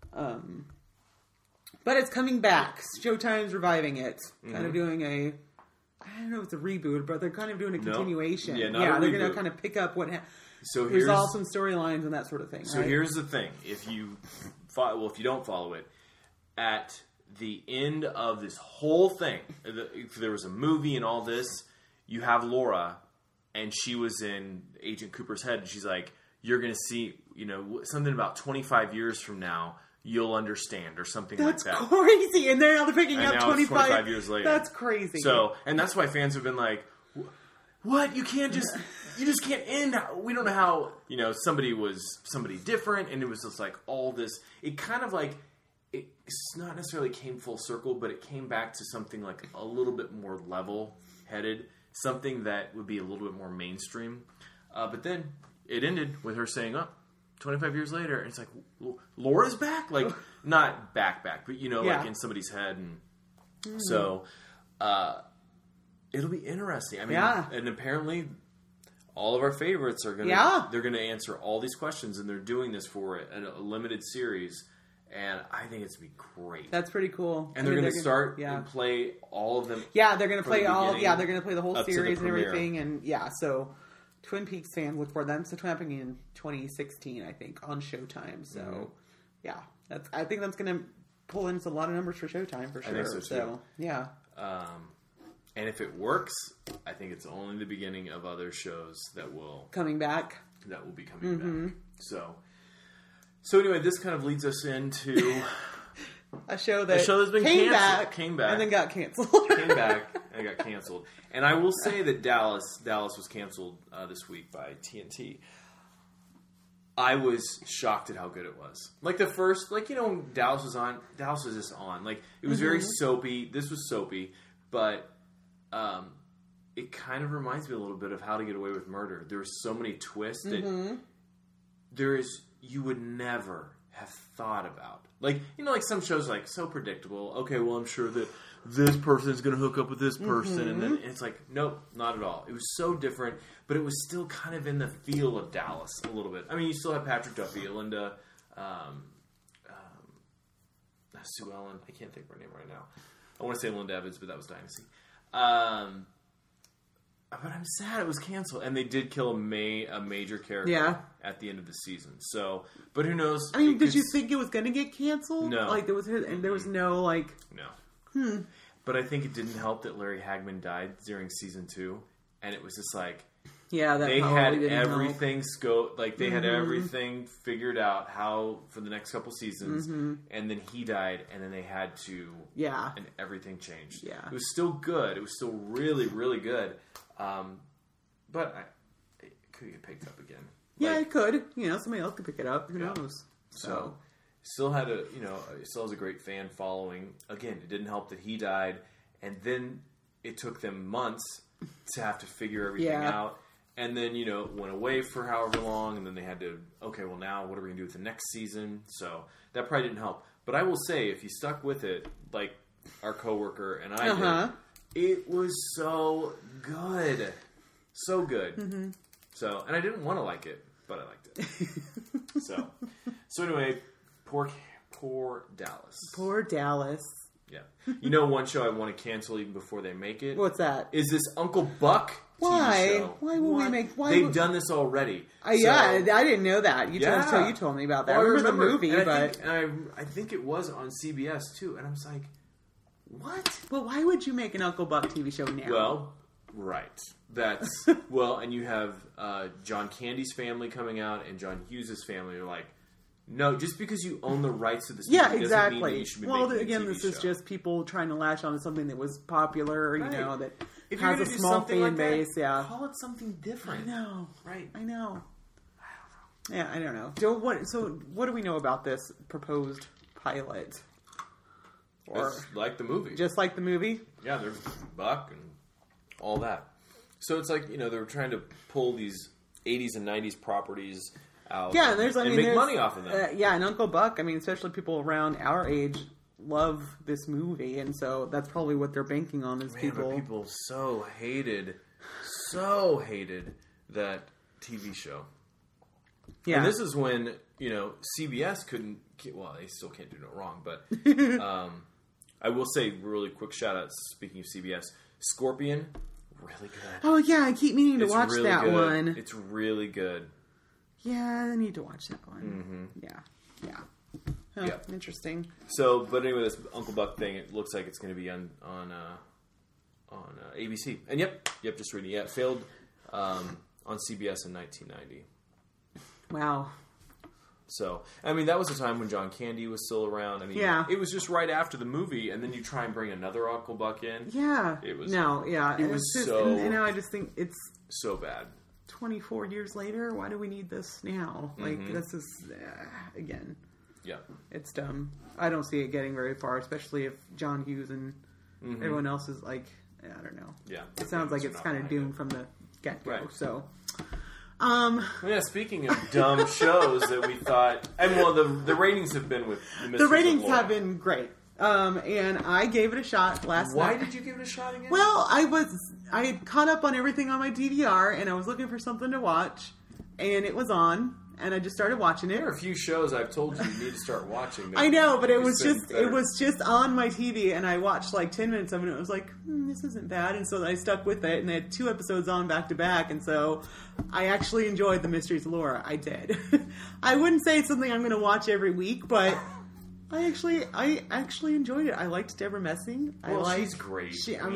but it's coming back. Showtime's reviving it. Kind of doing I don't know if it's a reboot, but they're kind of doing a continuation. Yeah, they're going to kind of pick up what resolve some storylines and that sort of thing. So here's the thing. If you don't follow it, at the end of this whole thing, if there was a movie and all this, you have Laura, and she was in Agent Cooper's head, and she's like, you're going to see, something about 25 years from now, you'll understand, or something like that. That's crazy. And now they're picking up 25 years later. That's crazy. So, and that's why fans have been like, what? You just can't end. We don't know how, somebody was somebody different, and it was just like all this. It kind of like, it's not necessarily came full circle, but it came back to something like a little bit more level-headed, something that would be a little bit more mainstream. But then it ended with her saying, 25 years later, and it's like, Laura's back? Like, not back, but, like in somebody's head. And so, it'll be interesting. I mean, and apparently all of our favorites are going to, they're going to answer all these questions, and they're doing this for a limited series. And I think it's going to be great. That's pretty cool. And they're going to start and play all of them. Yeah, they're going to play they're going to play the whole series and everything. And so Twin Peaks fans look for them. So it's happening in 2016, I think, on Showtime. So I think that's going to pull in a lot of numbers for Showtime for sure. I think so too. So, yeah. And if it works, I think it's only the beginning of other shows that will coming back. That will be coming back. So anyway, this kind of leads us into a show that's been came back, and then got canceled. Came back and got canceled. And I will say that Dallas was canceled this week by TNT. I was shocked at how good it was. Like the first, when Dallas was on, Dallas was just on. Like it was very soapy. This was soapy, but it kind of reminds me a little bit of How to Get Away with Murder. There were so many twists that you would never have thought about. Like, like some shows like so predictable. Okay, well, I'm sure that this person is going to hook up with this person. And then it's like, nope, not at all. It was so different, but it was still kind of in the feel of Dallas a little bit. I mean, you still have Patrick Duffy, Linda, Sue Ellen. I can't think of her name right now. I want to say Linda Evans, but that was Dynasty. But I'm sad it was canceled, and they did kill a major character at the end of the season. So, but who knows? I mean, did you think it was going to get canceled? No, there was no no. But I think it didn't help that Larry Hagman died during season 2, and it was just like they had everything scoped, like they had everything figured out how for the next couple seasons, and then he died, and then they had to and everything changed. Yeah, it was still good. It was still really, really good. But it could get picked up again. Yeah, it could. Somebody else could pick it up. Who knows? So, still had still has a great fan following. Again, it didn't help that he died, and then it took them months to have to figure everything out. And then, went away for however long, and then they had to, okay, well now what are we going to do with the next season? So, that probably didn't help. But I will say, if you stuck with it, like our coworker and I did, it was so good. So good. So, and I didn't want to like it, but I liked it. So anyway, poor Dallas. Poor Dallas. Yeah. You know one show I want to cancel even before they make it? What's that? Is this Uncle Buck Why? TV show. Why will we make... They've done this already. Yeah, I didn't know that. You told me about that. I remember the movie, but... I think it was on CBS, too. And I was like, what? Well, why would you make an Uncle Buck TV show now? Well, right. That's... well, and you have John Candy's family coming out and John Hughes' family are like, no, just because you own the rights to this movie doesn't mean that you should be making a TV this show. is just people trying to latch on to something that was popular, right. you know, that if has a small fan base. Yeah, call it something different. I know, right? I know. Yeah, I don't know. So what do we know about this proposed pilot? Or it's like the movie, just like the movie. Yeah, there's Buck and all that. So it's like, you know, they're trying to pull these 80s and 90s properties out. Yeah, and make money off of them. Yeah, and Uncle Buck, I mean, especially people around our age love this movie, and so that's probably what they're banking on is people. But people so hated that TV show. Yeah. And this is when, you know, CBS couldn't, well, they still can't do no wrong, but I will say, really quick shout out, speaking of CBS, Scorpion, really good. Oh, yeah, I keep meaning to watch really that good. one. It's really good. Yeah, I need to watch that one. Mm-hmm. Yeah. Yeah. Interesting. So, but anyway, this Uncle Buck thing, it looks like it's going to be on ABC. And yep, just reading. Yeah, it failed on CBS in 1990. Wow. So, I mean, that was a time when John Candy was still around. I mean, it was just right after the movie, and then you try and bring another Uncle Buck in. Yeah. It was... No, yeah. It was just, so... And now I just think it's... So bad. 24 years later, why do we need this now? Like, this is... again... Yeah. It's dumb. I don't see it getting very far, especially if John Hughes and everyone else is like, I don't know. Yeah. It sounds like it's kind of doomed from the get-go. Right. So, yeah, speaking of dumb shows that we thought, and well, the ratings have been with the Mysteries The ratings of Laura. have been great. And I gave it a shot last night. Why did you give it a shot again? Well, I had caught up on everything on my DVR, and I was looking for something to watch, and it was on. And I just started watching it. There are a few shows I've told you need to start watching. I know, but it was just on my TV, and I watched like 10 minutes of it, and it was like, this isn't bad. And so I stuck with it, and they had 2 episodes on back to back, and so I actually enjoyed The Mysteries of Laura. I did. I wouldn't say it's something I'm going to watch every week, but I actually enjoyed it. I liked Deborah Messing. She's great.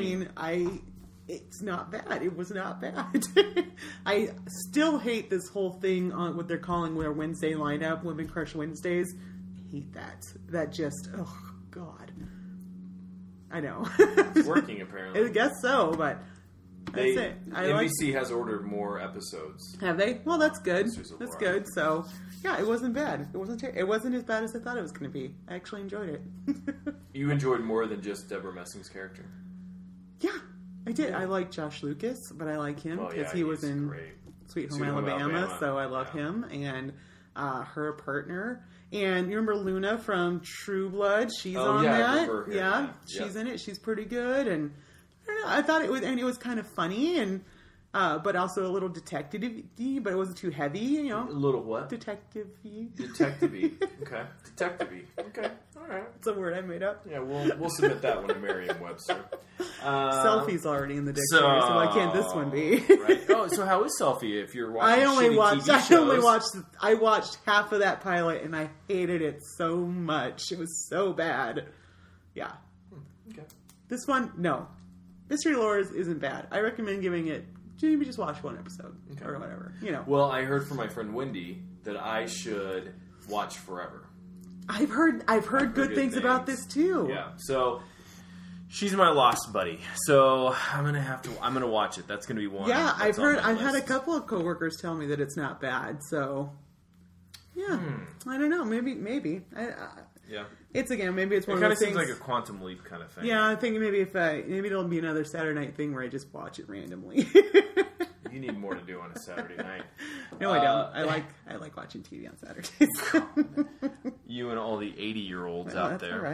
It's not bad. It was not bad. I still hate this whole thing on what they're calling their Wednesday lineup, Women Crush Wednesdays. I hate that. That just, oh, God. I know. It's working, apparently. I guess so, but that's it. NBC has ordered more episodes. Have they? Well, that's good. That's good. So, yeah, it wasn't bad. It wasn't as bad as I thought it was going to be. I actually enjoyed it. You enjoyed more than just Deborah Messing's character? Yeah. I did. I like Josh Lucas, but I like him because he was in Sweet Home Alabama, so I love him. And her partner. And you remember Luna from True Blood? She's on that. She's in it. She's pretty good. And I don't know. I thought it was kind of funny and but also a little detective-y, but it wasn't too heavy, you know. A little what? Detective-y. Detective-y. Okay. Detective-y. Okay. All right. It's a word I made up. Yeah, we'll submit that one to Merriam-Webster. Selfie's already in the dictionary, so why can't this one be? Right. Oh, so how is Selfie if you're watching I watched half of that pilot and I hated it so much. It was so bad. Yeah. Okay. This one, no. Mystery Lore isn't bad. I recommend giving it, maybe just watch one episode or whatever. You know. Well, I heard from my friend Wendy that I should watch Forever. I've heard good things about this too. Yeah. So she's my lost buddy. So I'm gonna watch it. That's gonna be one. Yeah, I've had a couple of coworkers tell me that it's not bad. So yeah, I don't know. Maybe. Yeah. It's maybe it's one of those things. It kind of seems like a Quantum Leap kind of thing. Yeah, I think maybe it'll be another Saturday night thing where I just watch it randomly. You need more to do on a Saturday night. No, I don't. I like watching TV on Saturdays. You and all the 80-year-olds out there. All right.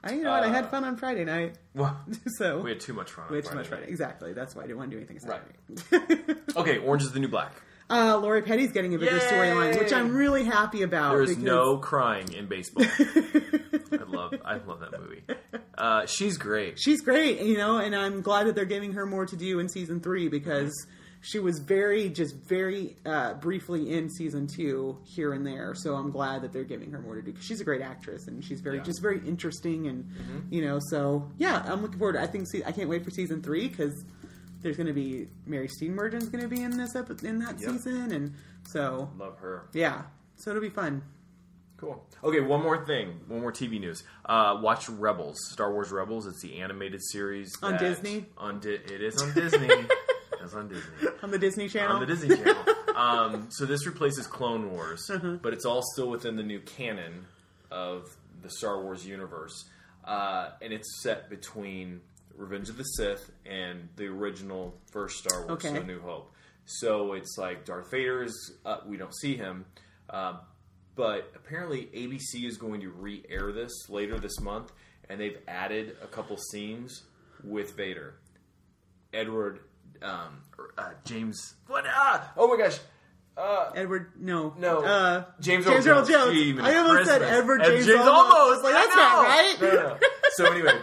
I had fun on Friday night. Well, so we had too much fun. Exactly. That's why I didn't want to do anything Saturday. Right. Okay, Orange is the New Black. Lori Petty's getting a bigger storyline, which I'm really happy about. There's no crying in baseball. I love that movie. She's great. She's great, and I'm glad that they're giving her more to do in season 3 because she was very briefly in season 2 here and there. So I'm glad that they're giving her more to do because she's a great actress and she's very interesting and so yeah, I'm looking forward to. I can't wait for season 3 because there's going to be Mary Steenburgen's going to be in that season, and so love her. Yeah, so it'll be fun. Cool. Okay, one more TV news. Watch Rebels, Star Wars Rebels. It's the animated series on Disney. It is on Disney. It's on Disney. On the Disney Channel. On the Disney Channel. So this replaces Clone Wars, but it's all still within the new canon of the Star Wars universe, and it's set between Revenge of the Sith and the original first Star Wars, so New Hope. So it's like Darth Vader is, we don't see him, but apparently ABC is going to re-air this later this month, and they've added a couple scenes with Vader. Edward, James, what? Oh my gosh. Edward, no. James Earl Jones. I almost said Edward James almost. Like, that's not right. No. So anyway,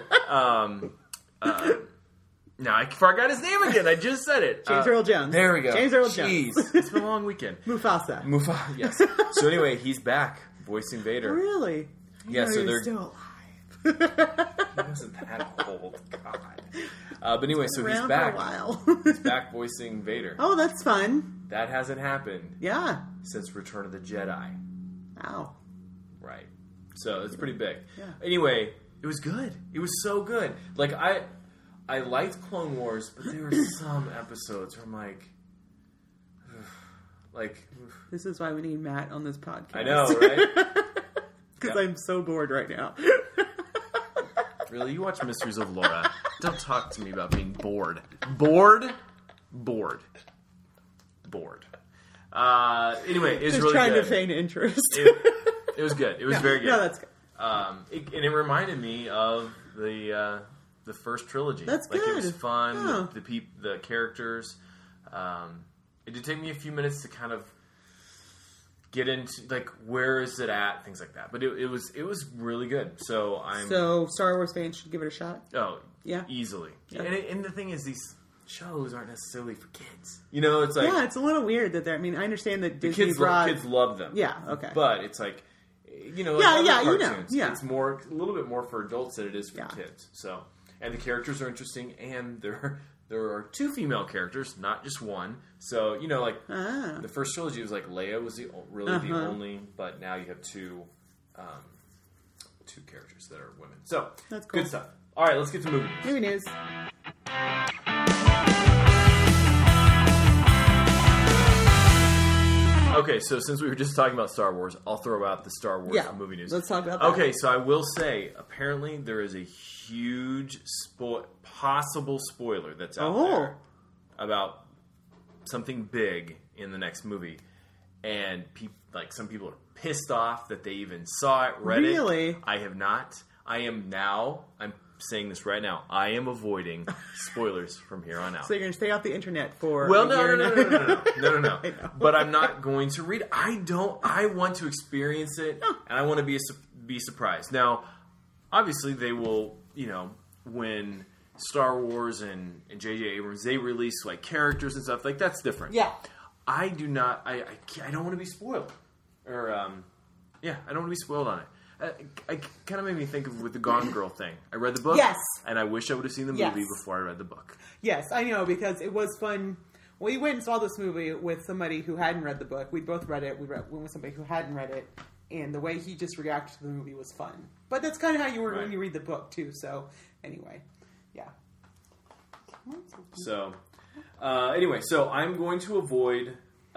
now I forgot his name again. I just said it. James Earl Jones. There we go. James Earl Jones. Jones. It's been a long weekend. Mufasa, yes. So anyway, he's back voicing Vader. Really? Yeah. So they're still alive. He wasn't that old. God. But anyway, so he's back. For a while. He's back voicing Vader. Oh, that's fun. That hasn't happened. Yeah. Since Return of the Jedi. Wow. Right. So it's pretty big. Yeah. Anyway, it was good. It was so good. Like I liked Clone Wars, but there were some episodes where I'm like, this is why we need Matt on this podcast. I know, right? Because I'm so bored right now. Really? You watch Mysteries of Laura. Don't talk to me about being bored. Bored. Anyway, it was really trying good. To feign interest. It was good. It was very good. No, that's good. And it reminded me of the first trilogy. That's good. It was fun. Oh. The characters. It did take me a few minutes to kind of get into where is it at, things like that. But it was really good. So Star Wars fans should give it a shot. Oh yeah, easily. Yeah. And the thing is, these shows aren't necessarily for kids. It's like it's a little weird that they're. I mean, I understand that Disney kids love them. Yeah, okay. But it's like cartoons. It's a little bit more for adults than it is for kids. So, and the characters are interesting, and there are 2 female characters, not just one. So the first trilogy was Leia was the only, but now you have 2 characters that are women. So that's cool. Good stuff. All right, let's get to movie news. Movie news. Okay, so since we were just talking about Star Wars, I'll throw out the Star Wars movie news. Let's talk about that. Okay, so I will say, apparently there is a huge possible spoiler that's out there about something big in the next movie. And some people are pissed off that they even saw it, read it. Really? I have not. I'm saying this right now. I am avoiding spoilers from here on out. So you're going to stay off the internet for No. But I'm not going to read it. I want to experience it, and I want to be surprised. Now, obviously, they will, when Star Wars and J.J. Abrams, they release characters and stuff, that's different. Yeah. I do not, I don't want to be spoiled. Or, I don't want to be spoiled on it. It kind of made me think of with the Gone Girl thing. I read the book. Yes. And I wish I would have seen the movie before I read the book. Yes, I know, because it was fun. We went and saw this movie with somebody who hadn't read the book. We both read it. We went with somebody who hadn't read it. And the way he just reacted to the movie was fun. But that's kind of how you were when you read the book, too. So, anyway. Yeah. So, anyway. So, I'm going to avoid...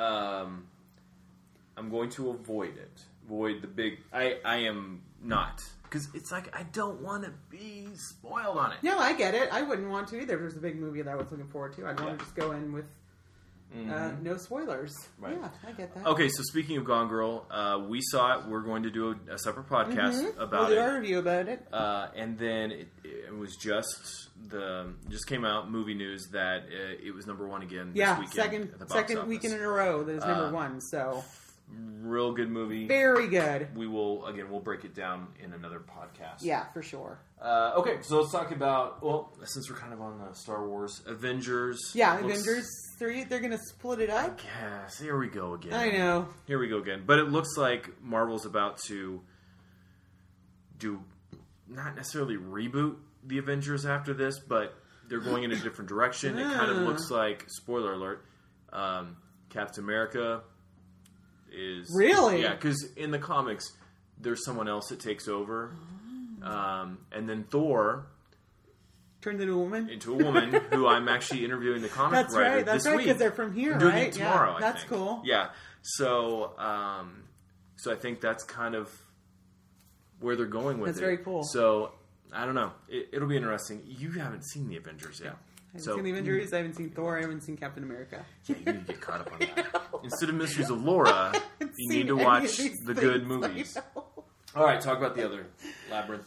it. Avoid the big... I am not. Because it's I don't want to be spoiled on it. No, I get it. I wouldn't want to either if there's a big movie that I was looking forward to. I'd want to just go in with no spoilers. Right. Yeah, I get that. Okay, so speaking of Gone Girl, we saw it. We're going to do a separate podcast about we'll do our review about it. And then it was just came out movie news that it was number one again this weekend at the box second office. weekend in a row that is number one. So real good movie. Very good. We'll break it down in another podcast. Yeah, for sure. Okay, so let's talk about, since we're kind of on the Star Wars, Avengers. Yeah, Avengers 3, they're going to split it up. Yes, here we go again. I know. Here we go again. But it looks like Marvel's about to do, not necessarily reboot the Avengers after this, but they're going in a different direction. It kind of looks like, spoiler alert, Captain America is... Really? Yeah, because in the comics, there's someone else that takes over. And then Thor turns into a woman. Who I'm actually interviewing the comic writer this week. That's right, because they're from here, I'm doing right? it tomorrow, yeah, I that's think. cool. Yeah. So, so I think that's kind of where they're going with it. That's very cool. So, I don't know. It'll be interesting. You haven't seen the Avengers yet. I haven't seen the Avengers. I haven't seen Thor. I haven't seen Captain America. Yeah, you need to get caught up on that. Instead of Mysteries of Laura, you need to watch the good movies. All right, talk about the other Labyrinth.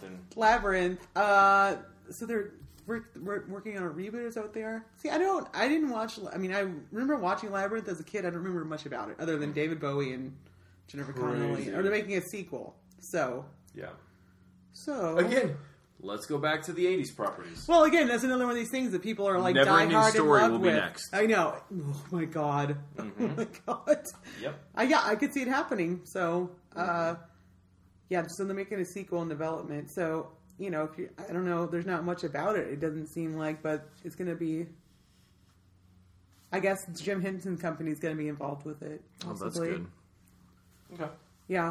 So they're working on a reboot. Is that what they are? See, I didn't watch. I mean, I remember watching Labyrinth as a kid. I don't remember much about it other than David Bowie and Jennifer Connelly. Or they're making a sequel. So yeah. So again, let's go back to the '80s properties. Well, again, that's another one of these things that people are like Never die hard in love will with. Be next. I know. Oh my god. Mm-hmm. Oh my god. Yep. I could see it happening. So. Yeah, so they're making a sequel in development. So, I don't know, there's not much about it. It doesn't seem like, but it's going to be, I guess Jim Henson Company is going to be involved with it. Possibly. Oh, that's good. Okay. Yeah.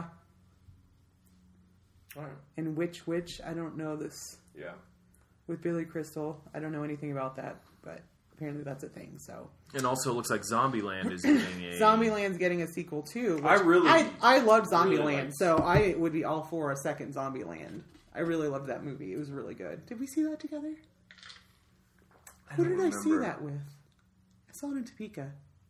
All right. And Witch, I don't know this. Yeah. With Billy Crystal. I don't know anything about that, but apparently that's a thing, so. And also, it looks like Zombieland is getting a... Zombieland's getting a sequel, too. I loved Zombieland, so I would be all for a second Zombieland. I really loved that movie. It was really good. Did we see that together? Who did I see that with? I saw it in Topeka.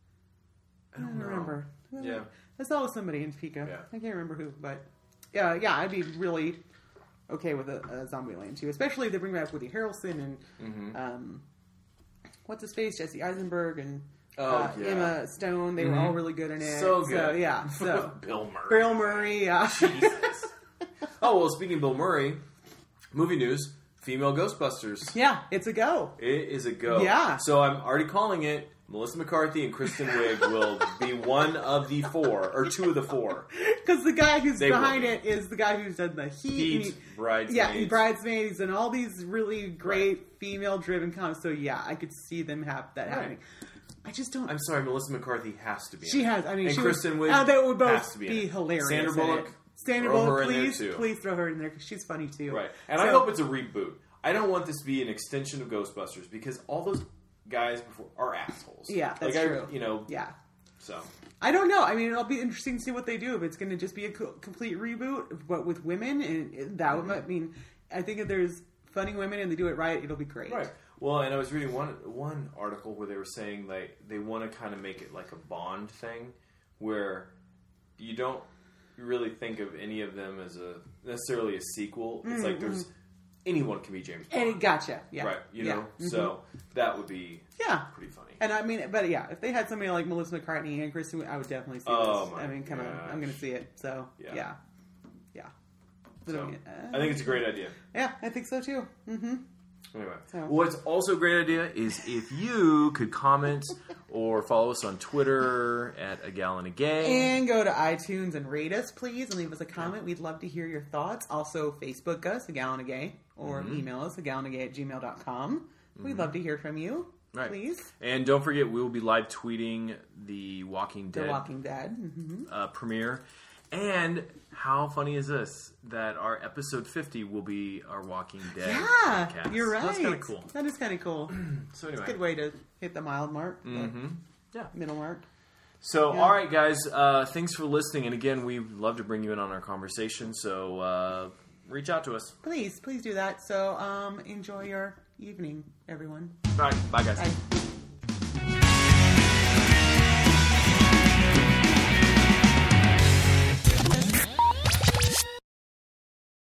I don't remember. Yeah. I saw it with somebody in Topeka. Yeah. I can't remember who, but... Yeah, I'd be really okay with a Zombieland, too. Especially if they bring back Woody Harrelson and... what's his face? Jesse Eisenberg and Emma Stone. They were all really good in it. So good. So, yeah. So Bill Murray. Yeah. Jesus. Oh, well, speaking of Bill Murray, movie news, female Ghostbusters. Yeah, it's a go. It is a go. Yeah. So I'm already calling it. Melissa McCarthy and Kristen Wiig will be one of the four, or two of the four. Because the guy who's behind it is the guy who's done the Heat. Bridesmaids. Yeah, Bridesmaids, and all these really great female-driven comics. So, yeah, I could see them have that happening. I just don't... I'm sorry, Melissa McCarthy has to be She has. I mean, and she Kristen Wiig that would both has to be hilarious. Sandra Bullock. Sandra Bullock, please throw her in there because she's funny, too. Right. And I hope it's a reboot. I don't want this to be an extension of Ghostbusters because all those... guys before are assholes. Yeah, that's true. Yeah. So I don't know. I mean, it'll be interesting to see what they do. If it's going to just be a complete reboot, but with women, and that would mean I think if there's funny women and they do it right, it'll be great. Right. Well, and I was reading one article where they were saying like they want to kind of make it like a Bond thing, where you don't really think of any of them as necessarily a sequel. It's like there's. Anyone can be James Bond. And gotcha. Yeah. Right. You know? Mm-hmm. So that would be pretty funny. And I mean, but yeah, if they had somebody like Melissa McCarthy and Kristen, I would definitely see this. I mean, come on. I'm going to see it. So, yeah. So, I think it's a great idea. Yeah, I think so too. Mm-hmm. Anyway, what's also a great idea is if you could comment or follow us on Twitter at A Gallon a Gay. And go to iTunes and rate us, please, and leave us a comment. We'd love to hear your thoughts. Also, Facebook us, A Gallon a Gay, or email us, agallonagay@gmail.com. We'd love to hear from you. Right. Please. And don't forget, we will be live tweeting the Walking Dead. Premiere. And how funny is this? That our episode 50 will be our Walking Dead podcast. You're right. So that's kind of cool. That is kind of cool. So anyway. It's a good way to hit the mild mark. Middle mark. So, all right, guys. Thanks for listening. And again, we'd love to bring you in on our conversation. So, reach out to us. Please do that. So, enjoy your evening, everyone. All right. Bye, guys. Bye.